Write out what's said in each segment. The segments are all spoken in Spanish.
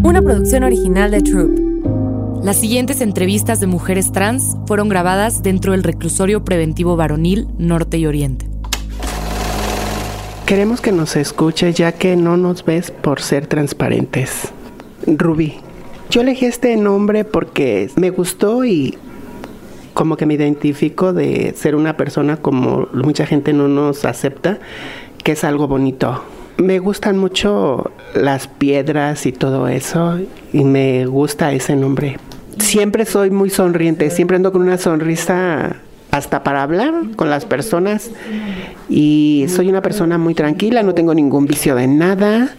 Una producción original de Troop. Las siguientes entrevistas de mujeres trans fueron grabadas dentro del Reclusorio Preventivo Varonil Norte y Oriente. Queremos que nos escuches ya que no nos ves por ser transparentes. Rubí. Yo elegí este nombre porque me gustó y como que me identifico de ser una persona como mucha gente no nos acepta, que es algo bonito. Me gustan mucho las piedras y todo eso y me gusta ese nombre. Siempre soy muy sonriente, siempre ando con una sonrisa hasta para hablar con las personas y soy una persona muy tranquila, no tengo ningún vicio de nada.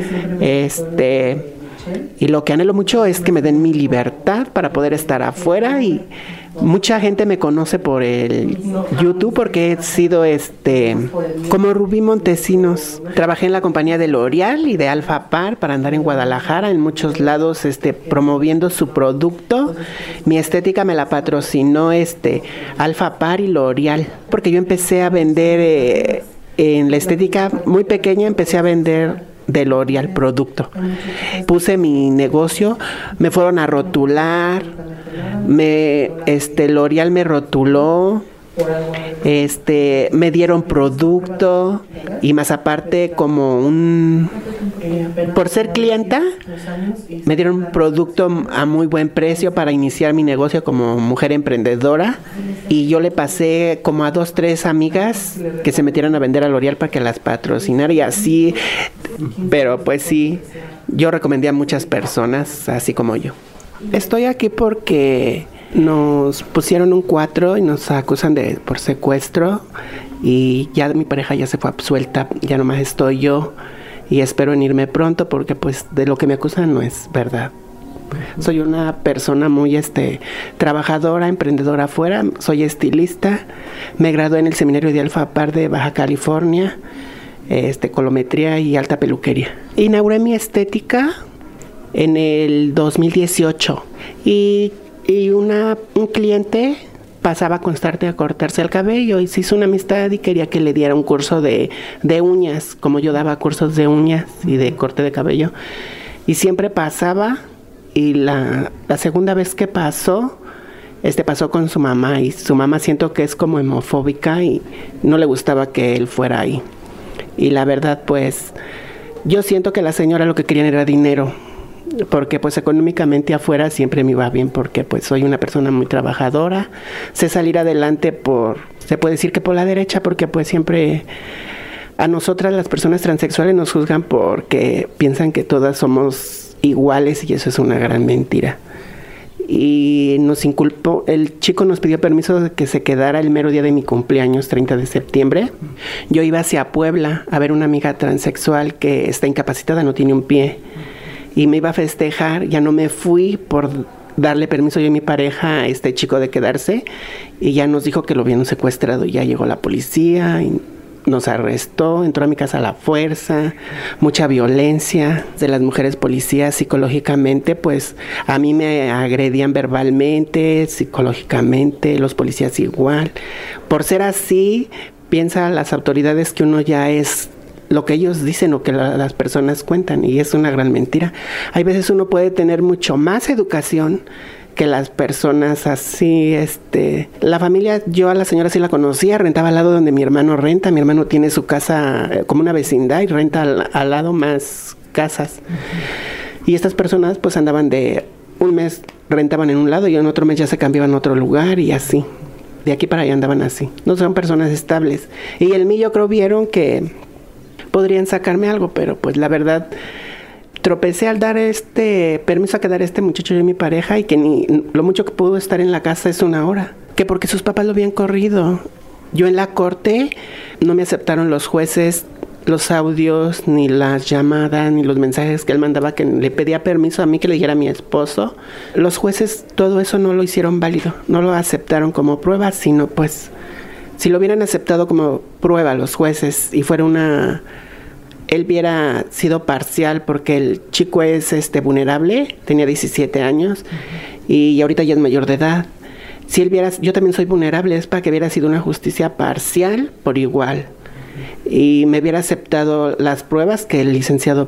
Y lo que anhelo mucho es que me den mi libertad para poder estar afuera y mucha gente me conoce por el YouTube porque he sido como Rubí Montesinos. Trabajé en la compañía de L'Oreal y de Alpha Par para andar en Guadalajara, en muchos lados promoviendo su producto. Mi estética me la patrocinó Alpha Par y L'Oreal, porque yo empecé a vender en la estética muy pequeña, empecé a vender de L'Oreal producto. Puse mi negocio, me fueron a rotular, L'Oreal me rotuló, me dieron producto y más aparte por ser clienta me dieron producto a muy buen precio para iniciar mi negocio como mujer emprendedora y yo le pasé como a 2, 3 amigas que se metieran a vender a L'Oreal para que las patrocinara y así, pero pues sí, yo recomendé a muchas personas así como yo. Estoy aquí porque nos pusieron un 4 y nos acusan por secuestro y ya mi pareja ya se fue absuelta, ya nomás estoy yo y espero en irme pronto porque pues de lo que me acusan no es verdad. Soy una persona muy trabajadora, emprendedora afuera, soy estilista, me gradué en el seminario de Alpha Par de Baja California, colometría y alta peluquería. Inauguré mi estética en el 2018 y un cliente pasaba constante a cortarse el cabello y se hizo una amistad y quería que le diera un curso de uñas, como yo daba cursos de uñas y de corte de cabello. Y siempre pasaba y la segunda vez que pasó con su mamá y su mamá siento que es como homofóbica y no le gustaba que él fuera ahí. Y la verdad pues yo siento que la señora lo que querían era dinero. Porque pues económicamente afuera siempre me iba bien porque pues soy una persona muy trabajadora, sé salir adelante se puede decir que por la derecha porque pues siempre a nosotras las personas transexuales nos juzgan porque piensan que todas somos iguales y eso es una gran mentira. Y nos inculpó, el chico nos pidió permiso de que se quedara el mero día de mi cumpleaños, 30 de septiembre. Yo iba hacia Puebla a ver una amiga transexual que está incapacitada, no tiene un pie. Y me iba a festejar, ya no me fui por darle permiso yo y mi pareja a este chico de quedarse y ya nos dijo que lo habían secuestrado, ya llegó la policía y nos arrestó, entró a mi casa a la fuerza, mucha violencia de las mujeres policías psicológicamente, pues a mí me agredían verbalmente, psicológicamente, los policías igual. Por ser así, piensan las autoridades que uno ya es lo que ellos dicen o que las personas cuentan y es una gran mentira. Hay veces uno puede tener mucho más educación que las personas así, la familia, yo a la señora sí la conocía, rentaba al lado donde mi hermano renta, mi hermano tiene su casa como una vecindad y renta al lado más casas. Y estas personas pues andaban de un mes rentaban en un lado y en otro mes ya se cambiaban a otro lugar y así. De aquí para allá andaban así. No son personas estables. Y el mío yo creo vieron que podrían sacarme algo, pero pues la verdad tropecé al dar permiso a quedar muchacho y mi pareja y que lo mucho que pudo estar en la casa es 1 hora, que porque sus papás lo habían corrido. Yo en la corte no me aceptaron los jueces los audios, ni las llamadas, ni los mensajes que él mandaba que le pedía permiso a mí que le dijera a mi esposo. Los jueces todo eso no lo hicieron válido, no lo aceptaron como prueba, sino pues si lo hubieran aceptado como prueba los jueces y fuera él hubiera sido parcial porque el chico es vulnerable, tenía 17 años y ahorita ya es mayor de edad. Si él yo también soy vulnerable, es para que hubiera sido una justicia parcial por igual y me hubiera aceptado las pruebas que el licenciado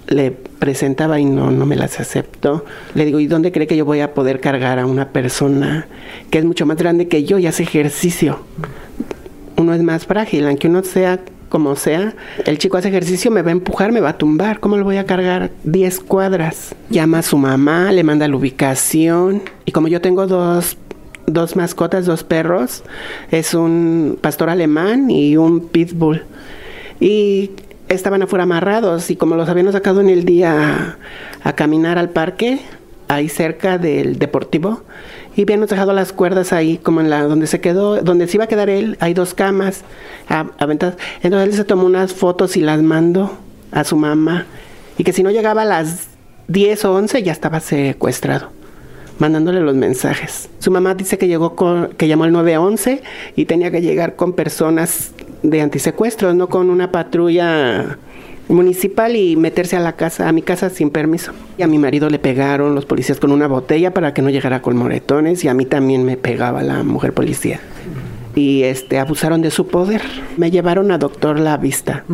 le presentaba y no me las aceptó. Le digo, ¿y dónde cree que yo voy a poder cargar a una persona que es mucho más grande que yo y hace ejercicio? Uno es más frágil, aunque uno sea como sea, el chico hace ejercicio, me va a empujar, me va a tumbar. ¿Cómo lo voy a cargar 10 cuadras? Llama a su mamá, le manda la ubicación. Y como yo tengo dos mascotas, 2 perros, es un pastor alemán y un pitbull. Y estaban afuera amarrados, y como los habíamos sacado en el día a caminar al parque, ahí cerca del deportivo, y habíamos dejado las cuerdas ahí como en donde se quedó, donde se iba a quedar él, hay 2 camas aventadas. Entonces él se tomó unas fotos y las mandó a su mamá, y que si no llegaba a las 10 o 11 ya estaba secuestrado, mandándole los mensajes. Su mamá dice que llamó al 911 y tenía que llegar con personas de antisecuestros, no con una patrulla municipal, y meterse a mi casa sin permiso. Y a mi marido le pegaron los policías con una botella para que no llegara con moretones, y a mí también me pegaba la mujer policía. Y abusaron de su poder. Me llevaron a Doctor La Vista,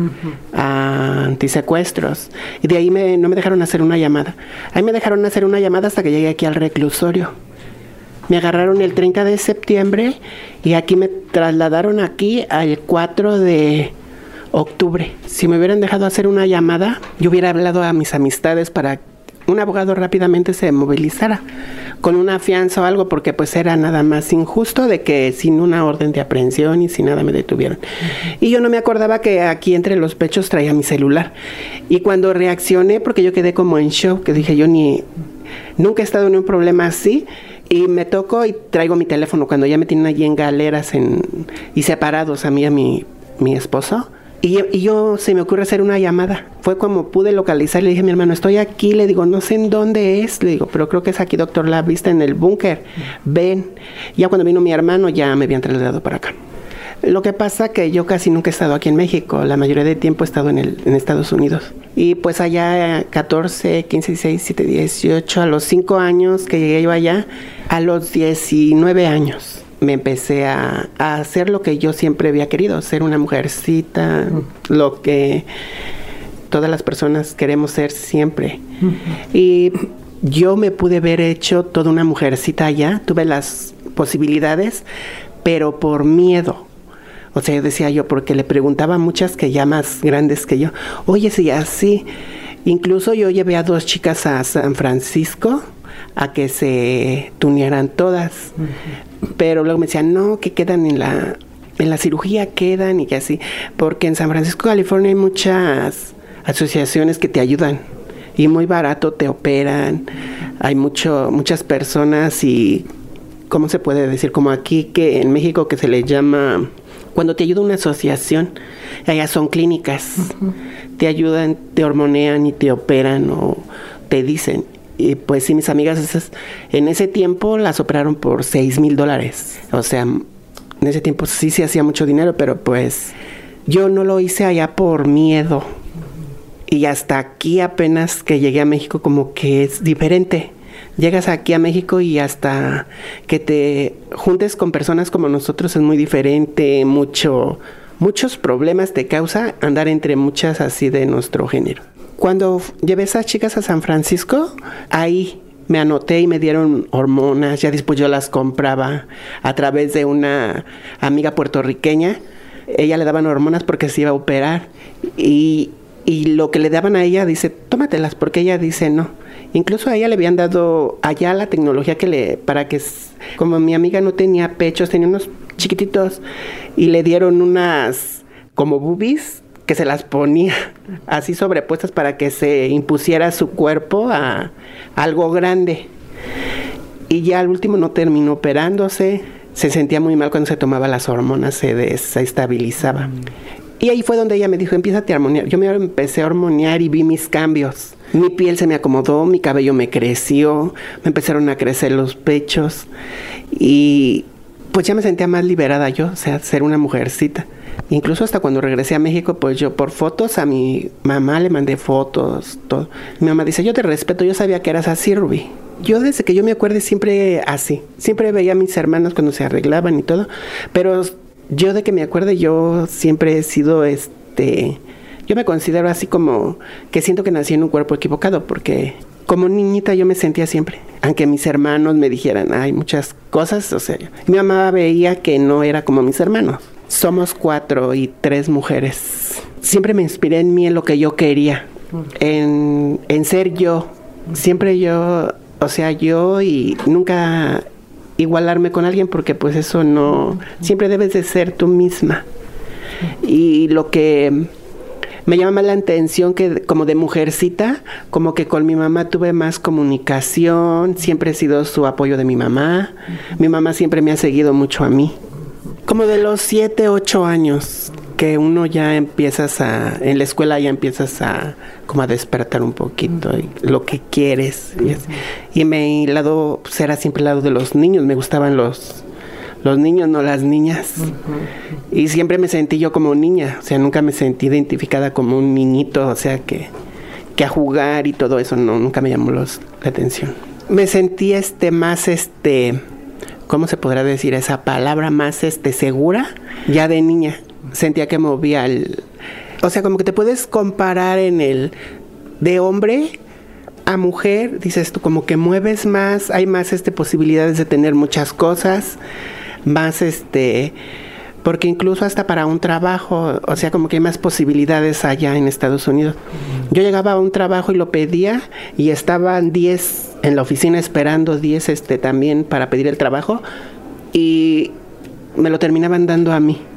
a antisecuestros, y de ahí no me dejaron hacer una llamada. Ahí me dejaron hacer una llamada hasta que llegué aquí al reclusorio. Me agarraron el 30 de septiembre y aquí me trasladaron aquí al 4 de octubre. Si me hubieran dejado hacer una llamada, yo hubiera hablado a mis amistades para que un abogado rápidamente se movilizara con una fianza o algo, porque pues era nada más injusto de que sin una orden de aprehensión y sin nada me detuvieron. Y yo no me acordaba que aquí entre los pechos traía mi celular. Y cuando reaccioné, porque yo quedé como en shock, que dije, yo nunca he estado en un problema así, y me toco y traigo mi teléfono cuando ya me tienen allí en galeras y separados a mí y a mi esposo. Y yo se me ocurre hacer una llamada. Fue como pude localizar, le dije a mi hermano, estoy aquí, le digo, no sé en dónde es, le digo, pero creo que es aquí, Doctor La Vista, en el búnker, ven. Ya cuando vino mi hermano ya me habían trasladado para acá. Lo que pasa que yo casi nunca he estado aquí en México, la mayoría del tiempo he estado en Estados Unidos. Y pues allá 14, 15, 16, 17, 18, a los 5 años que llegué yo allá, a los 19 años me empecé a hacer lo que yo siempre había querido, ser una mujercita, lo que todas las personas queremos ser siempre. Y yo me pude haber hecho toda una mujercita allá, tuve las posibilidades, pero por miedo. O sea, decía yo, porque le preguntaba a muchas que ya más grandes que yo, oye, si así. Incluso yo llevé a 2 chicas a San Francisco a que se tunearan todas. Pero luego me decían, no, que quedan en la cirugía, quedan, y que así. Porque en San Francisco, California, hay muchas asociaciones que te ayudan. Y muy barato te operan. Hay muchas personas y, ¿cómo se puede decir? Como aquí, que en México que se le llama... Cuando te ayuda una asociación, allá son clínicas, te ayudan, te hormonean y te operan o te dicen. Y pues sí, mis amigas en ese tiempo las operaron por $6,000. O sea, en ese tiempo sí se hacía mucho dinero, pero pues yo no lo hice allá por miedo. Y hasta aquí apenas que llegué a México como que es diferente. Llegas aquí a México y hasta que te juntes con personas como nosotros es muy diferente, muchos problemas te causa andar entre muchas así de nuestro género. Cuando llevé a esas chicas a San Francisco, ahí me anoté y me dieron hormonas, ya después yo las compraba a través de una amiga puertorriqueña. Ella le daban hormonas porque se iba a operar y lo que le daban a ella, dice, tómatelas, porque ella dice no. Incluso a ella le habían dado allá la tecnología para que, como mi amiga no tenía pechos, tenía unos chiquititos, y le dieron unas como boobies que se las ponía así sobrepuestas para que se impusiera su cuerpo a algo grande. Y ya al último no terminó operándose, se sentía muy mal cuando se tomaba las hormonas, se desestabilizaba. Y ahí fue donde ella me dijo, empiézate a hormonear. Yo me empecé a hormonear y vi mis cambios. Mi piel se me acomodó, mi cabello me creció, me empezaron a crecer los pechos. Y pues ya me sentía más liberada yo, o sea, ser una mujercita. Incluso hasta cuando regresé a México, pues yo por fotos a mi mamá le mandé fotos, todo. Mi mamá dice, yo te respeto, yo sabía que eras así, Ruby. Yo desde que yo me acuerdo siempre así. Siempre veía a mis hermanos cuando se arreglaban y todo, pero... Yo de que me acuerde, yo siempre he sido, Yo me considero así como que siento que nací en un cuerpo equivocado, porque como niñita yo me sentía siempre, aunque mis hermanos me dijeran, hay muchas cosas, o sea, mi mamá veía que no era como mis hermanos. Somos 4 y 3 mujeres. Siempre me inspiré en mí, en lo que yo quería, en ser yo. Siempre yo, o sea, yo, y nunca igualarme con alguien, porque pues eso no, siempre debes de ser tú misma. Y lo que me llama más la atención, que como de mujercita, como que con mi mamá tuve más comunicación, siempre he sido su apoyo de mi mamá. Mi mamá siempre me ha seguido mucho a mí. Como de los 7, 8 años, que uno ya empiezas en la escuela ya empiezas como a despertar un poquito lo que quieres. Y mi lado, pues era siempre el lado de los niños, me gustaban los niños, no las niñas. Y siempre me sentí yo como niña, o sea, nunca me sentí identificada como un niñito, o sea, que a jugar y todo eso, no, nunca me llamó la atención. Me sentí más, ¿cómo se podrá decir esa palabra? Más segura, ya de niña. Sentía que movía o sea, como que te puedes comparar en el de hombre a mujer, dices tú, como que mueves más, hay más posibilidades de tener muchas cosas, más porque incluso hasta para un trabajo, o sea, como que hay más posibilidades allá en Estados Unidos. Yo llegaba a un trabajo y lo pedía y estaban 10 en la oficina esperando, 10 también para pedir el trabajo, y me lo terminaban dando a mí.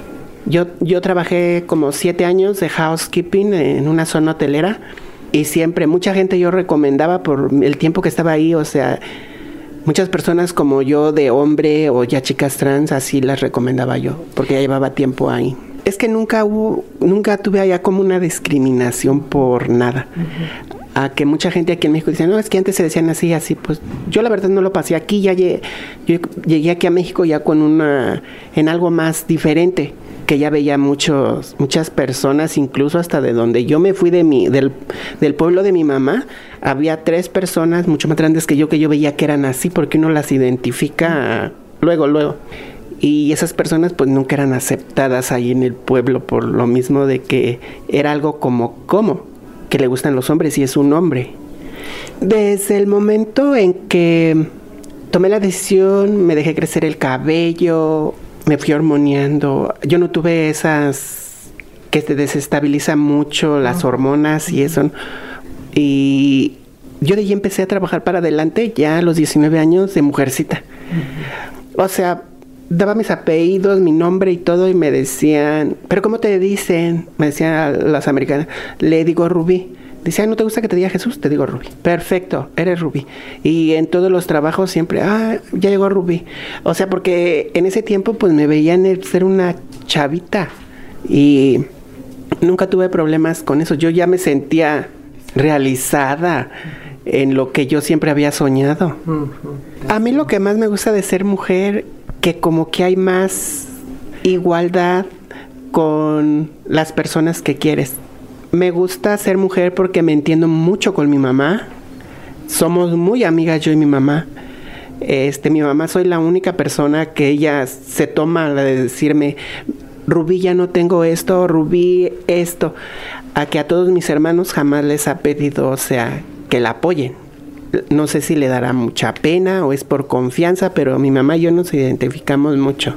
Yo trabajé como 7 años de housekeeping en una zona hotelera, y siempre mucha gente yo recomendaba por el tiempo que estaba ahí, o sea, muchas personas como yo de hombre o ya chicas trans, así las recomendaba yo, porque ya llevaba tiempo ahí. Es que nunca tuve allá como una discriminación por nada. A que mucha gente aquí en México dice, no, es que antes se decían así, pues yo la verdad no lo pasé aquí, yo llegué aquí a México ya en algo más diferente, que ya veía muchas personas, incluso hasta de donde yo me fui del pueblo de mi mamá, había 3 personas mucho más grandes que yo veía que eran así, porque uno las identifica luego. Y esas personas pues nunca eran aceptadas ahí en el pueblo, por lo mismo de que era algo como que le gustan los hombres y es un hombre. Desde el momento en que tomé la decisión, me dejé crecer el cabello, me fui hormoneando. Yo no tuve esas que te desestabilizan mucho las hormonas y eso. Y yo de ahí empecé a trabajar para adelante ya a los 19 años de mujercita. O sea, daba mis apellidos, mi nombre y todo, y me decían, ¿pero cómo te dicen? Me decían las americanas, le digo Rubí. Dice, ¿no te gusta que te diga Jesús? Te digo Rubí. Perfecto, eres Rubí. Y en todos los trabajos siempre, ya llegó Rubí. O sea, porque en ese tiempo pues me veían ser una chavita y nunca tuve problemas con eso. Yo ya me sentía realizada en lo que yo siempre había soñado. A mí lo que más me gusta de ser mujer, que como que hay más igualdad con las personas que quieres. Me gusta ser mujer porque me entiendo mucho con mi mamá. Somos muy amigas yo y mi mamá. Mi mamá, soy la única persona que ella se toma de decirme, Rubí, ya no tengo esto, Rubí, esto. A que a todos mis hermanos jamás les ha pedido, o sea, que la apoyen. No sé si le dará mucha pena o es por confianza, pero mi mamá y yo nos identificamos mucho.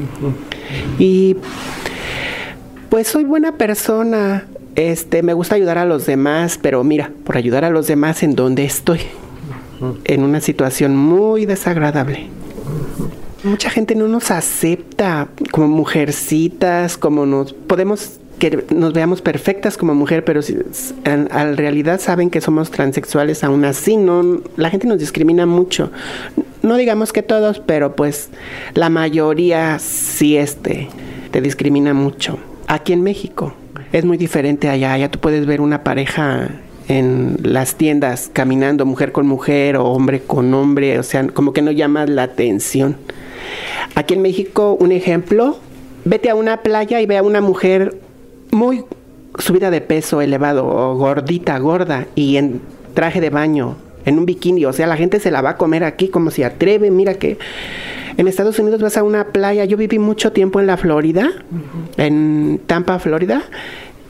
Y pues soy buena persona. Me gusta ayudar a los demás, pero mira, por ayudar a los demás en donde estoy, en una situación muy desagradable. Mucha gente no nos acepta como mujercitas, que nos veamos perfectas como mujer, pero en realidad saben que somos transexuales, aún así la gente nos discrimina mucho. No digamos que todos, pero pues la mayoría sí te discrimina mucho. Aquí en México es muy diferente allá. Allá tú puedes ver una pareja en las tiendas caminando, mujer con mujer o hombre con hombre, o sea, como que no llama la atención. Aquí en México, un ejemplo, vete a una playa y ve a una mujer muy subida de peso, elevado, o gorda, y en traje de baño, en un bikini, o sea, la gente se la va a comer aquí como se atreve. Mira que en Estados Unidos vas a una playa, yo viví mucho tiempo en la Florida, en Tampa, Florida,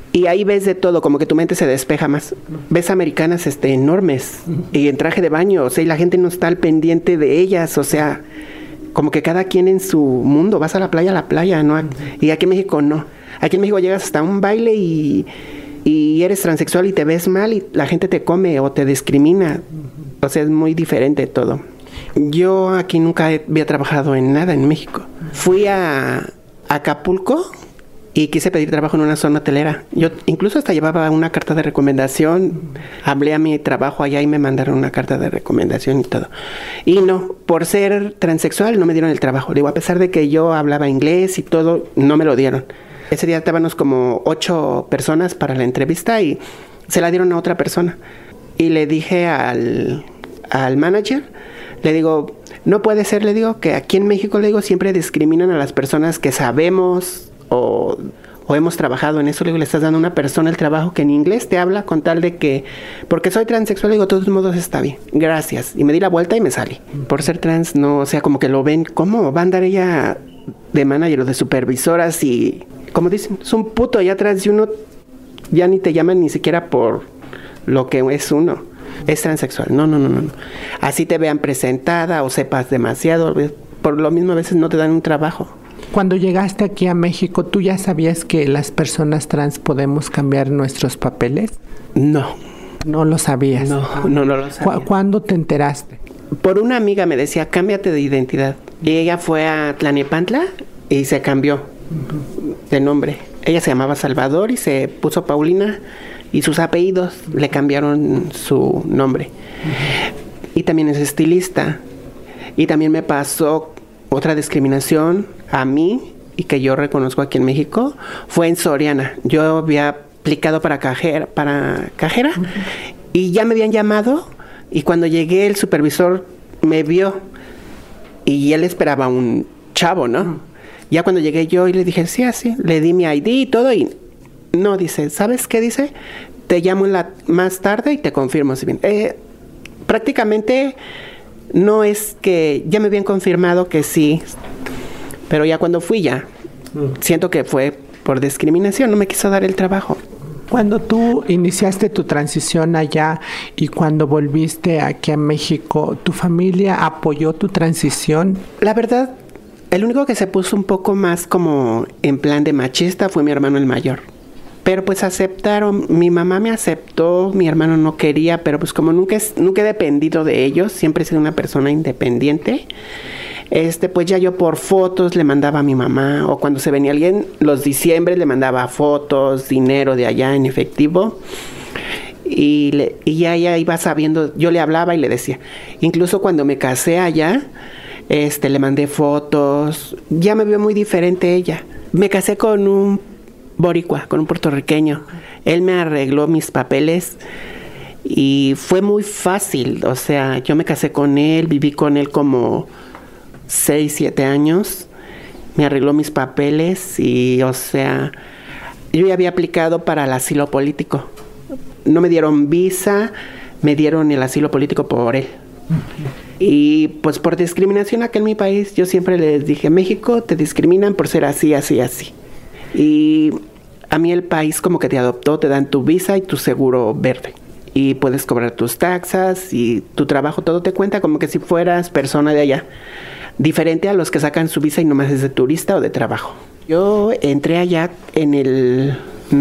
Y ahí ves de todo, como que tu mente se despeja más. Ves americanas enormes y en traje de baño, o sea, y la gente no está al pendiente de ellas, o sea, como que cada quien en su mundo. Vas a la playa, ¿no? Y aquí en México no. Aquí en México llegas hasta un baile y eres transexual y te ves mal y la gente te come o te discrimina. O sea, es muy diferente todo. Yo aquí nunca había trabajado en nada en México. Fui a Acapulco y quise pedir trabajo en una zona hotelera. Yo incluso hasta llevaba una carta de recomendación. Hablé a mi trabajo allá y me mandaron una carta de recomendación y todo. Y no, por ser transexual no me dieron el trabajo. Digo, a pesar de que yo hablaba inglés y todo, no me lo dieron. Ese día estábamos como 8 personas para la entrevista y se la dieron a otra persona. Y le dije al manager, le digo, no puede ser, le digo, que aquí en México, le digo, siempre discriminan a las personas que sabemos o hemos trabajado en eso. Le digo, le estás dando a una persona el trabajo que en inglés te habla con tal de que, porque soy transexual, le digo, de todos modos está bien, gracias. Y me di la vuelta y me salí. Por ser trans, no, o sea, como que lo ven, ¿cómo va a andar ella de manager o de supervisoras? Y como dicen, es un puto allá atrás y uno ya ni te llaman ni siquiera por lo que es uno. Es transexual. No. Así te vean presentada o sepas demasiado. Por lo mismo a veces no te dan un trabajo. Cuando llegaste aquí a México, ¿tú ya sabías que las personas trans podemos cambiar nuestros papeles? No. ¿No lo sabías? No lo sabía. ¿Cuándo te enteraste? Por una amiga me decía, cámbiate de identidad. Y ella fue a Tlalnepantla y se cambió de nombre. Ella se llamaba Salvador y se puso Paulina y sus apellidos le cambiaron su nombre. Y también es estilista. Y también me pasó otra discriminación a mí y que yo reconozco aquí en México, fue en Soriana. Yo había aplicado para cajera y ya me habían llamado y cuando llegué el supervisor me vio y él esperaba un chavo, ¿no? Ya cuando llegué yo y le dije, sí, así, le di mi ID y todo y no, dice, ¿sabes qué? Dice, te llamo más tarde y te confirmo si bien. Prácticamente no es que ya me habían confirmado que sí, pero ya cuando fui siento que fue por discriminación, no me quiso dar el trabajo. Cuando tú iniciaste tu transición allá y cuando volviste aquí a México, ¿tu familia apoyó tu transición? La verdad, el único que se puso un poco más como en plan de machista fue mi hermano el mayor. Pero pues aceptaron, mi mamá me aceptó, mi hermano no quería, pero pues como nunca he dependido de ellos, siempre he sido una persona independiente, pues ya yo por fotos le mandaba a mi mamá, o cuando se venía alguien, los diciembre le mandaba fotos, dinero de allá en efectivo, y ya iba sabiendo, yo le hablaba y le decía, incluso cuando me casé allá, le mandé fotos, ya me vio muy diferente ella. Me casé con un boricua, con un puertorriqueño. Él me arregló mis papeles y fue muy fácil. O sea, yo me casé con él, viví con él como 6, 7 años. Me arregló mis papeles y, o sea, yo ya había aplicado para el asilo político. No me dieron visa, me dieron el asilo político por él. Y pues por discriminación acá en mi país, yo siempre les dije, México te discriminan por ser así, así, así. Y a mí el país como que te adoptó, te dan tu visa y tu seguro verde. Y puedes cobrar tus taxas y tu trabajo, todo te cuenta como que si fueras persona de allá. Diferente a los que sacan su visa y nomás es de turista o de trabajo. Yo entré allá en el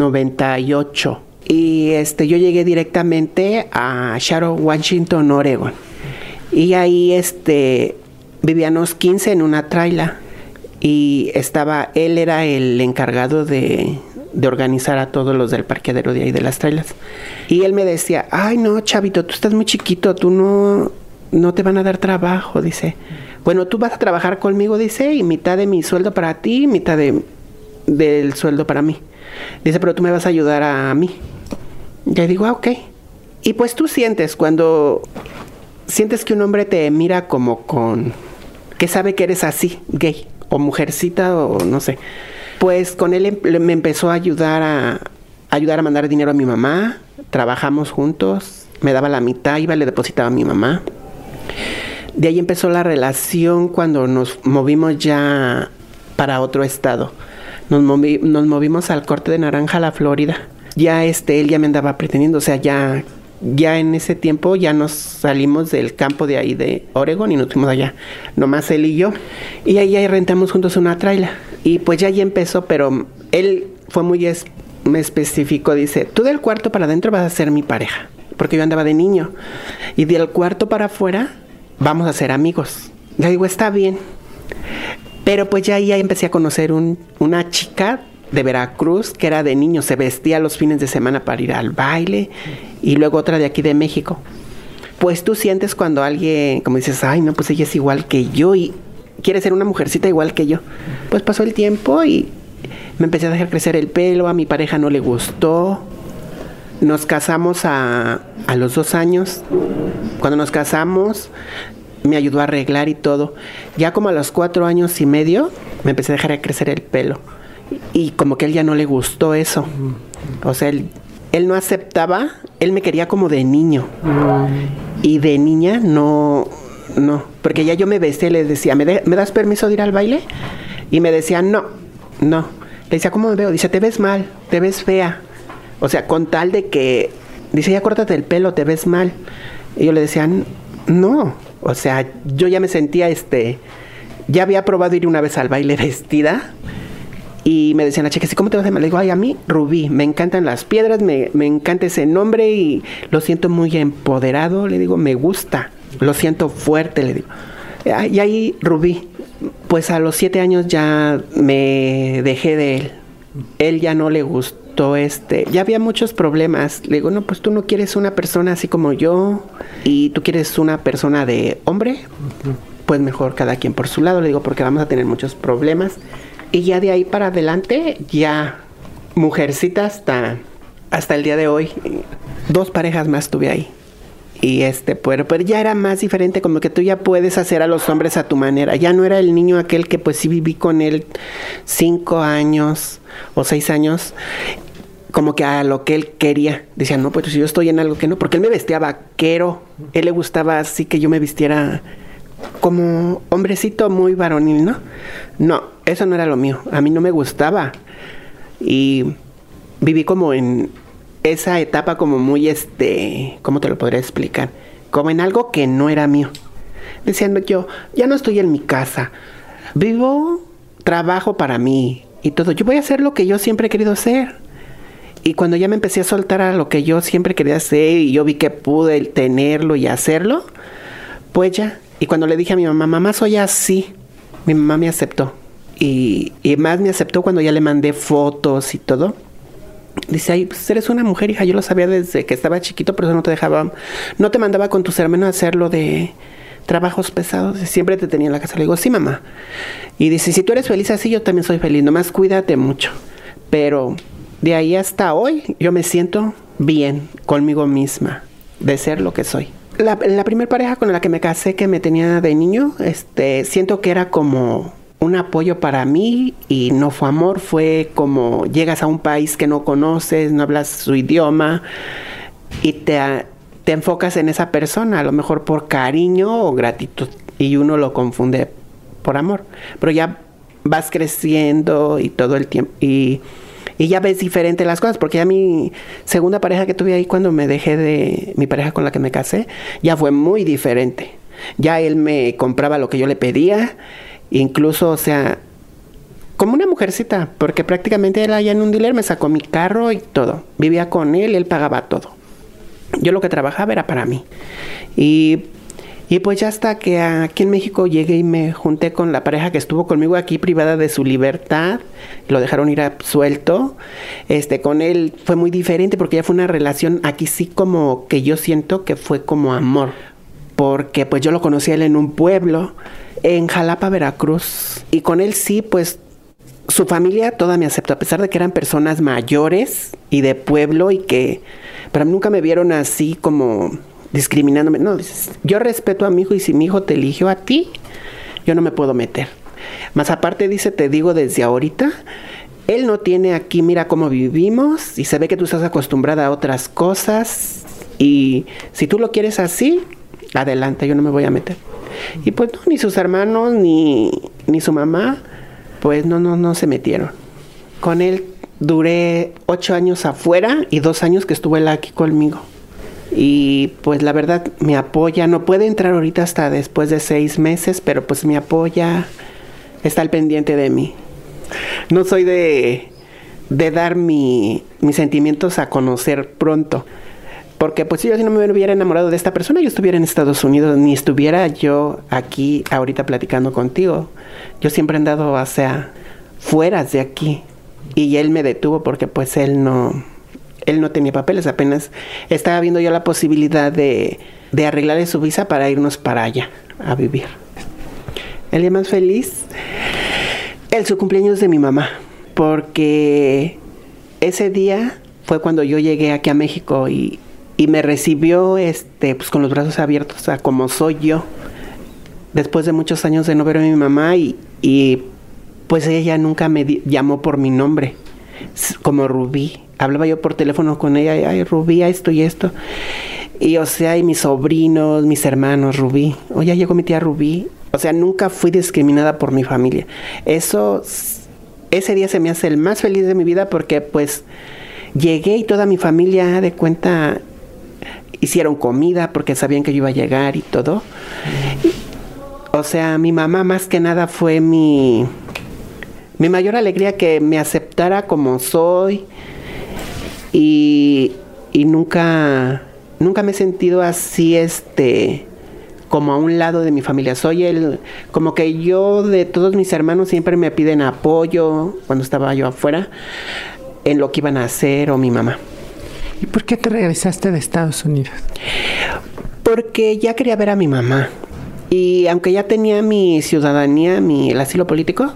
98 y yo llegué directamente a Seattle, Washington, Oregon. Y ahí vivíamos 15 en una traila. Y él era el encargado de organizar a todos los del parqueadero de ahí de las trailas. Y él me decía, ay no, chavito, tú estás muy chiquito, tú no te van a dar trabajo, dice. Bueno, tú vas a trabajar conmigo, dice, y mitad de mi sueldo para ti, mitad del sueldo para mí. Dice, pero tú me vas a ayudar a mí. Y digo, ok. Y pues tú cuando sientes que un hombre te mira como que sabe que eres así, gay, o mujercita, o no sé. Pues con él me empezó a ayudar a mandar dinero a mi mamá. Trabajamos juntos, me daba la mitad, iba y le depositaba a mi mamá. De ahí empezó la relación cuando nos movimos ya para otro estado. Nos movimos al Corte de Naranja, la Florida. ya él ya me andaba pretendiendo, o sea, ya en ese tiempo ya nos salimos del campo de ahí de Oregon y nos fuimos allá, nomás él y yo, y ahí rentamos juntos una traila, y pues ya ahí empezó, pero él fue muy específico, dice, tú del cuarto para adentro vas a ser mi pareja, porque yo andaba de niño, y del cuarto para afuera vamos a ser amigos. Le digo, está bien, pero pues ya ahí empecé a conocer una chica de Veracruz, que era de niño, se vestía los fines de semana para ir al baile, y luego otra de aquí de México. Pues tú sientes cuando alguien, como dices, ay, no, pues ella es igual que yo, y quiere ser una mujercita igual que yo. Pues pasó el tiempo y me empecé a dejar crecer el pelo, a mi pareja no le gustó. Nos casamos a los 2 años. Cuando nos casamos, me ayudó a arreglar y todo. Ya como a los 4 años y medio, me empecé a dejar crecer el pelo. Y como que a él ya no le gustó eso. O sea, él no aceptaba, él me quería como de niño. Y de niña no, porque ya yo me vestía y le decía, ¿me das permiso de ir al baile? Y me decía, no. Le decía, ¿cómo me veo? Dice, te ves mal, te ves fea. O sea, con tal de que, dice, ya córtate el pelo, te ves mal. Y yo le decía, no. O sea, yo ya me sentía, ya había probado ir una vez al baile vestida. Y me decían las chicas, ¿y cómo te vas a llamar? Le digo, ay, a mí, Rubí, me encantan las piedras, me encanta ese nombre y lo siento muy empoderado. Le digo, me gusta, lo siento fuerte, le digo. Y ahí, Rubí, pues a los 7 años ya me dejé de él. Él ya no le gustó, ya había muchos problemas. Le digo, no, pues tú no quieres una persona así como yo y tú quieres una persona de hombre. Pues mejor cada quien por su lado, le digo, porque vamos a tener muchos problemas. Y ya de ahí para adelante, ya mujercita hasta el día de hoy. 2 parejas más tuve ahí. Y pero ya era más diferente, como que tú ya puedes hacer a los hombres a tu manera. Ya no era el niño aquel que pues sí viví con él 5 años o 6 años, como que a lo que él quería. Decía, no, pues si yo estoy en algo que no, porque él me vestía vaquero, él le gustaba así que yo me vistiera como hombrecito muy varonil, ¿no? No, eso no era lo mío, a mí no me gustaba. Y viví como en esa etapa como muy ¿cómo te lo podría explicar? Como en algo que no era mío. Diciendo yo, ya no estoy en mi casa, vivo, trabajo para mí y todo. Yo voy a hacer lo que yo siempre he querido hacer. Y cuando ya me empecé a soltar a lo que yo siempre quería hacer y yo vi que pude tenerlo y hacerlo, pues ya. Y cuando le dije a mi mamá, mamá, soy así, mi mamá me aceptó. Y más me aceptó cuando ya le mandé fotos y todo. Dice, ay, pues eres una mujer, hija, yo lo sabía desde que estaba chiquito, pero eso no te dejaba, no te mandaba con tus hermanos a hacerlo de trabajos pesados, siempre te tenía en la casa. Le digo, sí, mamá. Y dice, si tú eres feliz así, yo también soy feliz, nomás cuídate mucho. Pero de ahí hasta hoy, yo me siento bien conmigo misma, de ser lo que soy. La primera pareja con la que me casé, que me tenía de niño, siento que era como un apoyo para mí y no fue amor, fue como llegas a un país que no conoces, no hablas su idioma y te enfocas en esa persona, a lo mejor por cariño o gratitud, y uno lo confunde por amor, pero ya vas creciendo y todo el tiempo y ya ves diferente las cosas, porque ya mi segunda pareja que tuve ahí cuando me dejé de mi pareja con la que me casé, ya fue muy diferente. Ya él me compraba lo que yo le pedía, incluso, o sea, como una mujercita, porque prácticamente él allá en un dealer me sacó mi carro y todo. Vivía con él pagaba todo. Yo lo que trabajaba era para mí. Y pues ya hasta que aquí en México llegué y me junté con la pareja que estuvo conmigo aquí privada de su libertad, lo dejaron ir suelto. Con él fue muy diferente porque ya fue una relación aquí sí como que yo siento que fue como amor, porque pues yo lo conocí a él en un pueblo, en Jalapa, Veracruz, y con él sí pues su familia toda me aceptó, a pesar de que eran personas mayores y de pueblo y que para mí nunca me vieron así como discriminándome. No, yo respeto a mi hijo y si mi hijo te eligió a ti, yo no me puedo meter. Más aparte dice, te digo desde ahorita, él no tiene aquí, mira cómo vivimos y se ve que tú estás acostumbrada a otras cosas y si tú lo quieres así, adelante, yo no me voy a meter. Y pues no, ni sus hermanos ni su mamá, pues no se metieron. Con él duré 8 años afuera y 2 años que estuvo él aquí conmigo. Y pues la verdad me apoya, no puede entrar ahorita hasta después de 6 meses, pero pues me apoya, está al pendiente de mí. No soy de dar mis sentimientos a conocer pronto, porque pues si yo no me hubiera enamorado de esta persona, yo estuviera en Estados Unidos, ni estuviera yo aquí ahorita platicando contigo. Yo siempre he andado hacia fuera de aquí, y él me detuvo porque pues él no tenía papeles, apenas estaba viendo yo la posibilidad de arreglarle su visa para irnos para allá a vivir. El día más feliz, su cumpleaños de mi mamá, porque ese día fue cuando yo llegué aquí a México y me recibió pues con los brazos abiertos a como soy yo, después de muchos años de no ver a mi mamá, y pues ella nunca me llamó por mi nombre, como Rubí. Hablaba yo por teléfono con ella, ay, Rubí, esto y esto. Y o sea, y mis sobrinos, mis hermanos, Rubí. O ya llegó mi tía Rubí. O sea, nunca fui discriminada por mi familia. Ese día se me hace el más feliz de mi vida porque pues llegué y toda mi familia de cuenta hicieron comida porque sabían que yo iba a llegar y todo. O sea, mi mamá más que nada fue mi mayor alegría, que me aceptara como soy. Y nunca me he sentido así, como a un lado de mi familia. Soy como que yo, de todos mis hermanos, siempre me piden apoyo cuando estaba yo afuera en lo que iban a hacer, o mi mamá. ¿Y por qué te regresaste de Estados Unidos? Porque ya quería ver a mi mamá. Y aunque ya tenía mi ciudadanía, el asilo político,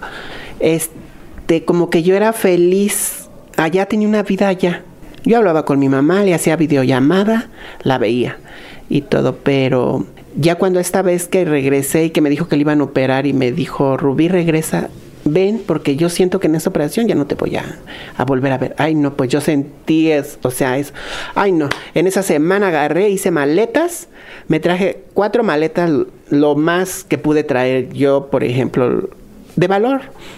como que yo era feliz. Allá tenía una vida allá. Yo hablaba con mi mamá, le hacía videollamada, la veía y todo, pero ya cuando esta vez que regresé y que me dijo que le iban a operar y me dijo, Rubí, regresa, ven, porque yo siento que en esta operación ya no te voy a volver a ver. Ay, no, pues yo sentí ay, no. En esa semana agarré, hice maletas, me traje 4 maletas, lo más que pude traer yo, por ejemplo, de valor.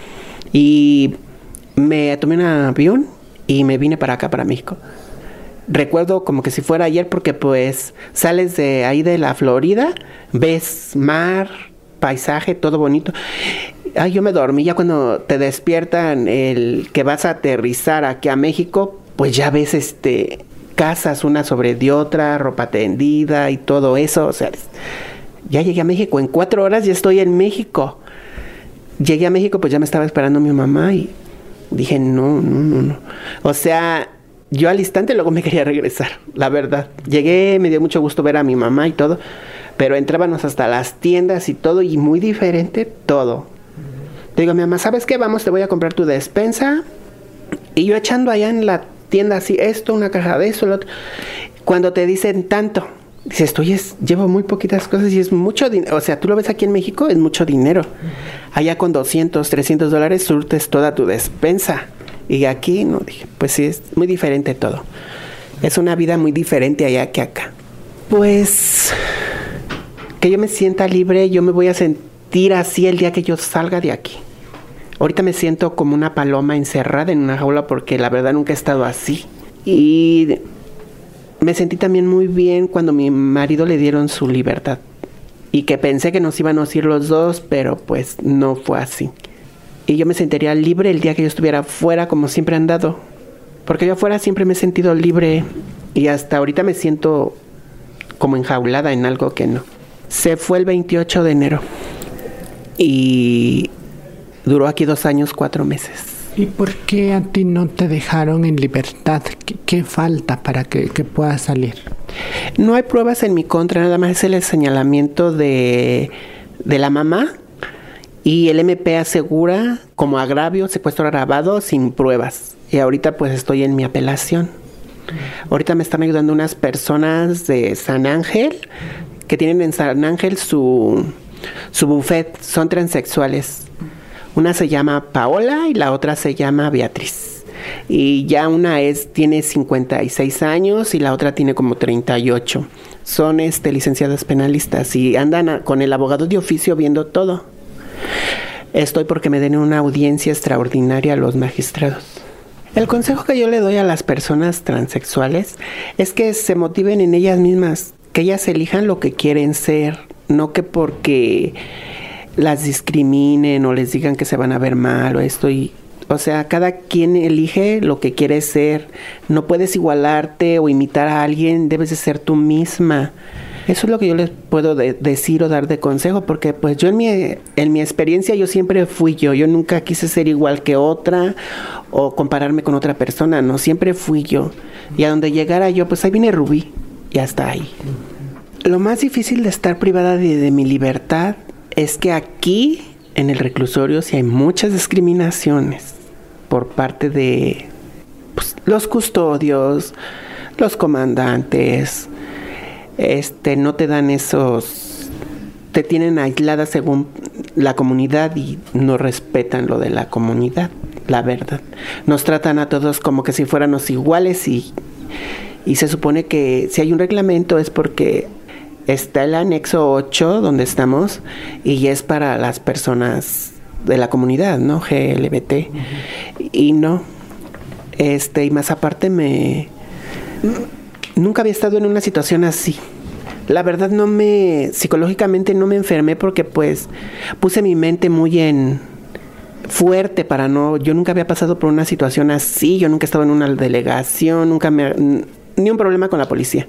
Y me tomé un avión y me vine para acá, para México. Recuerdo como que si fuera ayer, porque pues sales de ahí de la Florida, ves mar, paisaje, todo bonito. Ay, yo me dormí. Ya cuando te despiertan que vas a aterrizar aquí a México, pues ya ves casas una sobre de otra, ropa tendida y todo eso. O sea, ya llegué a México. En 4 horas ya estoy en México. Llegué a México, pues ya me estaba esperando mi mamá y dije, no. O sea, yo al instante luego me quería regresar, la verdad. Llegué, me dio mucho gusto ver a mi mamá y todo, pero entrábamos hasta las tiendas y todo, y muy diferente todo. Te digo, mi mamá, ¿sabes qué? Vamos, te voy a comprar tu despensa. Y yo echando allá en la tienda así, una caja de eso, lo otro. Cuando te dicen tanto, dices, llevo muy poquitas cosas y es mucho dinero. O sea, tú lo ves aquí en México, es mucho dinero. Allá con $200, $300 surtes toda tu despensa. Y aquí, no, dije, pues sí, es muy diferente todo. Es una vida muy diferente allá que acá. Pues, que yo me sienta libre, yo me voy a sentir así el día que yo salga de aquí. Ahorita me siento como una paloma encerrada en una jaula, porque la verdad nunca he estado así. Y me sentí también muy bien cuando a mi marido le dieron su libertad. Y que pensé que nos íbamos a ir los dos, pero pues no fue así. Y yo me sentiría libre el día que yo estuviera afuera, como siempre he andado. Porque yo afuera siempre me he sentido libre. Y hasta ahorita me siento como enjaulada en algo que no. Se fue el 28 de enero. Y duró aquí 2 años, 4 meses. ¿Y por qué a ti no te dejaron en libertad? ¿Qué falta para que puedas salir? No hay pruebas en mi contra, nada más es el señalamiento de la mamá, y el MP asegura como agravio, secuestro agravado sin pruebas. Y ahorita pues estoy en mi apelación. Ahorita me están ayudando unas personas de San Ángel, que tienen en San Ángel su buffet, son transexuales. Una se llama Paola y la otra se llama Beatriz. Y ya una tiene 56 años y la otra tiene como 38. Son licenciadas penalistas y andan con el abogado de oficio viendo todo. Estoy porque me den una audiencia extraordinaria a los magistrados. El consejo que yo le doy a las personas transexuales es que se motiven en ellas mismas, que ellas elijan lo que quieren ser, no que porque las discriminen o les digan que se van a ver mal o esto. O sea, cada quien elige lo que quiere ser. No puedes igualarte o imitar a alguien, debes de ser tú misma. Eso es lo que yo les puedo decir o dar de consejo, porque pues yo en mi experiencia yo siempre fui yo nunca quise ser igual que otra o compararme con otra persona, no, siempre fui yo. Y a donde llegara yo, pues ahí viene Rubí y hasta ahí. Lo más difícil de estar privada de mi libertad es que aquí en el reclusorio sí hay muchas discriminaciones por parte de pues, los custodios, los comandantes. No te dan te tienen aislada según la comunidad y no respetan lo de la comunidad, la verdad. Nos tratan a todos como que si fuéramos iguales y se supone que si hay un reglamento es porque está el anexo 8 donde estamos y es para las personas de la comunidad, ¿no? GLBT. Y no, y más aparte nunca había estado en una situación así. La verdad psicológicamente no me enfermé porque pues puse mi mente muy fuerte yo nunca había pasado por una situación así, yo nunca estaba en una delegación, ni un problema con la policía.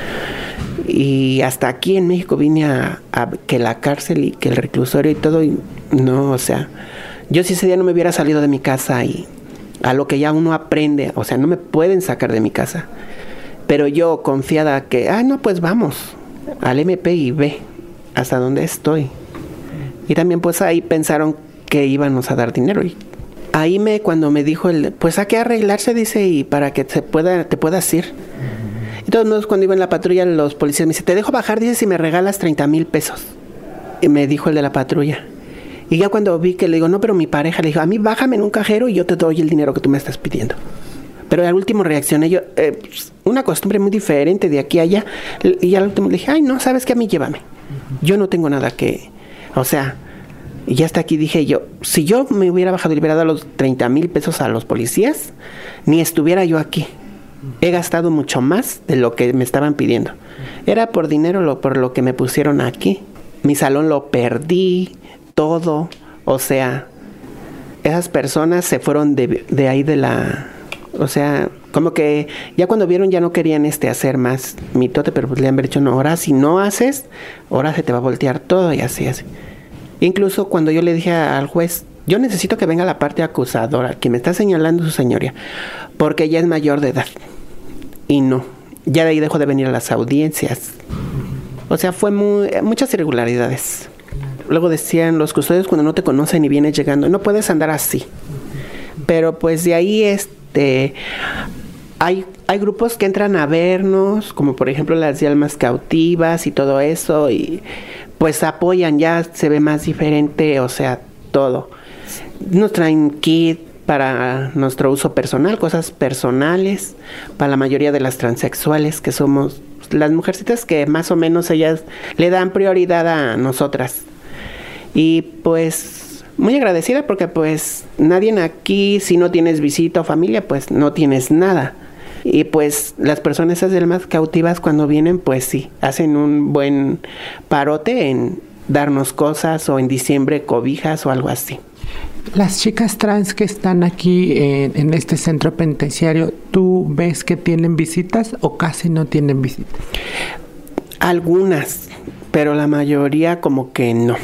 Y hasta aquí en México vine a que la cárcel y que el reclusorio y todo, y no, o sea, yo si ese día no me hubiera salido de mi casa y a lo que ya uno aprende, o sea, no me pueden sacar de mi casa. Pero yo confiada que, no, pues vamos al MP y ve hasta dónde estoy. Y también pues ahí pensaron que íbamos a dar dinero. Y ahí cuando me dijo pues hay que arreglarse, dice, y para que te puedas ir. Y todos modos cuando iba en la patrulla los policías me dicen, te dejo bajar, dice, si me regalas 30,000 pesos. Y me dijo el de la patrulla. Y ya cuando vi que le digo, no, pero mi pareja, le dijo, a mí bájame en un cajero y yo te doy el dinero que tú me estás pidiendo. Pero al último reaccioné yo, una costumbre muy diferente de aquí a allá. Y al último le dije, ay, no, ¿sabes qué? A mí llévame. Yo no tengo nada o sea, y ya hasta aquí dije yo, si yo me hubiera bajado y liberado los 30,000 pesos a los policías, ni estuviera yo aquí. He gastado mucho más de lo que me estaban pidiendo. Era por dinero por lo que me pusieron aquí. Mi salón lo perdí, todo. O sea, esas personas se fueron de ahí o sea, como que ya cuando vieron ya no querían hacer más mitote, pero pues le han dicho, no, ahora si no haces, ahora se te va a voltear todo y así. Incluso cuando yo le dije al juez, yo necesito que venga la parte acusadora, que me está señalando su señoría, porque ella es mayor de edad. Y no, ya de ahí dejó de venir a las audiencias. O sea, fue muchas irregularidades. Luego decían los custodios cuando no te conocen y vienes llegando, no puedes andar así. Pero pues de ahí hay grupos que entran a vernos, como por ejemplo las de almas cautivas y todo eso, y pues apoyan, ya se ve más diferente, o sea, todo. Nos traen kit para nuestro uso personal, cosas personales, para la mayoría de las transexuales, que somos las mujercitas que más o menos ellas le dan prioridad a nosotras. Y pues muy agradecida porque pues nadie aquí, si no tienes visita o familia, pues no tienes nada. Y pues las personas esas de almas cautivas cuando vienen, pues sí, hacen un buen parote en darnos cosas o en diciembre cobijas o algo así. Las chicas trans que están aquí en este centro penitenciario, ¿tú ves que tienen visitas o casi no tienen visitas? Algunas, pero la mayoría como que no.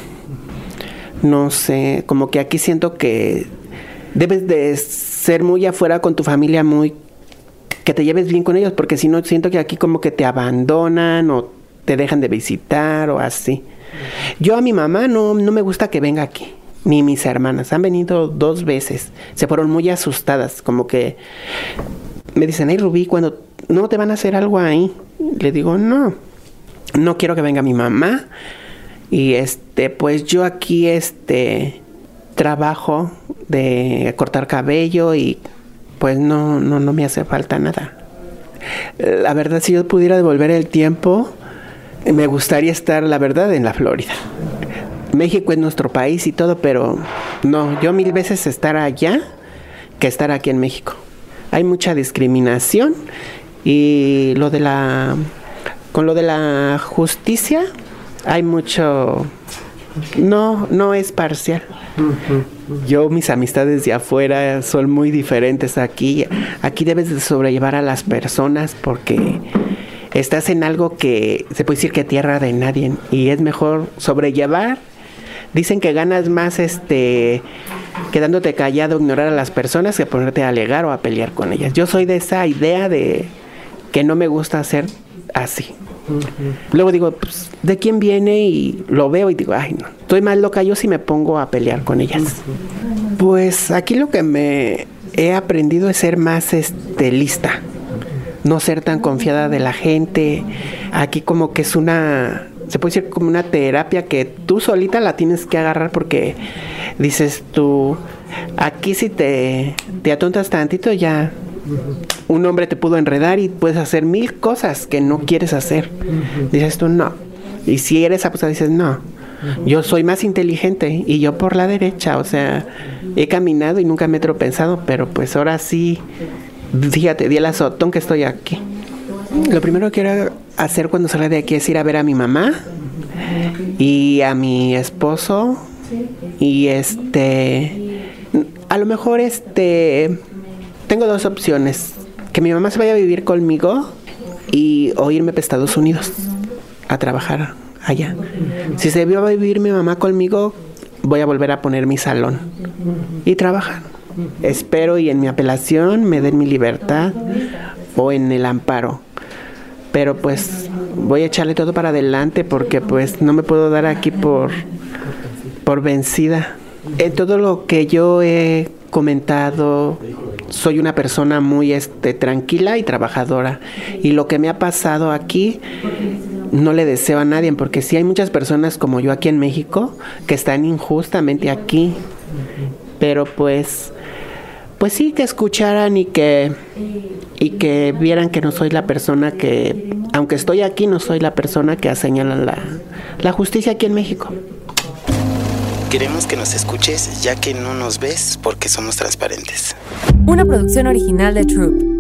No sé, como que aquí siento que debes de ser muy afuera con tu familia, que te lleves bien con ellos, porque si no siento que aquí como que te abandonan o te dejan de visitar o así. Yo a mi mamá no me gusta que venga aquí, ni mis hermanas. Han venido 2 veces, se fueron muy asustadas, como que me dicen, ay Rubí, cuando no te van a hacer algo ahí. Le digo, no quiero que venga mi mamá. Y pues yo aquí trabajo de cortar cabello y pues no me hace falta nada. La verdad, si yo pudiera devolver el tiempo, me gustaría estar, la verdad, en la Florida. México es nuestro país y todo, pero no, yo 1000 veces estar allá que estar aquí en México. hay mucha discriminación y con lo de la justicia hay mucho, no es parcial. Yo, mis amistades de afuera son muy diferentes aquí debes de sobrellevar a las personas porque estás en algo que se puede decir que tierra de nadie y es mejor sobrellevar. Dicen que ganas más quedándote callado, ignorar a las personas que ponerte a alegar o a pelear con ellas. Yo soy de esa idea de que no me gusta hacer así. Luego digo, pues, ¿de quién viene? Y lo veo y digo, ay, no, estoy más loca yo si me pongo a pelear con ellas. Pues aquí lo que me he aprendido es ser más lista, no ser tan confiada de la gente. Aquí como que es se puede decir como una terapia que tú solita la tienes que agarrar porque dices tú, aquí si te atontas tantito ya un hombre te pudo enredar y puedes hacer 1000 cosas que no quieres hacer. Dices tú, no. Y si eres abusada, dices, no. Yo soy más inteligente y yo por la derecha, o sea, he caminado y nunca me he tropezado, pero pues ahora sí, fíjate, di el azotón que estoy aquí. Lo primero que quiero hacer cuando salga de aquí es ir a ver a mi mamá y a mi esposo y a lo mejor tengo 2 opciones, que mi mamá se vaya a vivir conmigo o irme para Estados Unidos a trabajar allá. Si se va a vivir mi mamá conmigo, voy a volver a poner mi salón y trabajar. Espero y en mi apelación me den mi libertad o en el amparo. Pero pues voy a echarle todo para adelante porque pues no me puedo dar aquí por vencida. En todo lo que yo he comentado, soy una persona muy tranquila y trabajadora. Y lo que me ha pasado aquí no le deseo a nadie, porque sí hay muchas personas como yo aquí en México que están injustamente aquí. Pero pues sí, que escucharan y que vieran que no soy la persona que, aunque estoy aquí, no soy la persona que señala la justicia aquí en México. Queremos que nos escuches ya que no nos ves porque somos transparentes. Una producción original de Troop.